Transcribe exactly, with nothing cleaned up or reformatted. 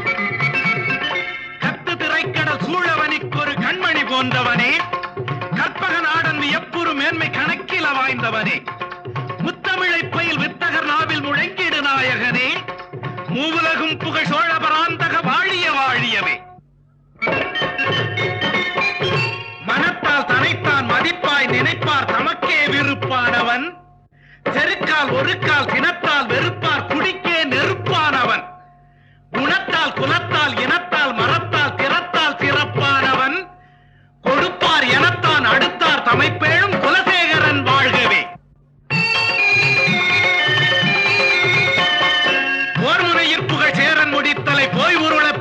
கத்து திரைக்கடல் சூழவனிக்கு ஒரு கண்மணி போன்றவனே, கற்பக நாடன் வியப்புறு மேன்மை கணக்கில வாய்ந்தவனே, முத்தமிழை பயில் வித்தகர் நாவில் முழங்கிடு நாயகனே, மூவுலகும் புகழ் சோழ பராந்தக வாழிய வாழியவே. மனத்தால் தனைத்தான் மதிப்பாய் நினைப்பார் தமக்கே விருப்பானவன், செருக்கால் ஒரு கால் சினத்தால் வெறுப்பார் குடிக்கே நெருப்பானவன், குணத்தால் குலத்தால் இனத்தால் மரத்தால் திறத்தால் சிறப்பானவன், கொடுப்பார் எனத்தான் அடுத்தார் தமைப்பேழும் குலசேகரன் வாழ்கவே. போர்முனையிற் புகழ் சேரன் முடித்தலை போய் உருள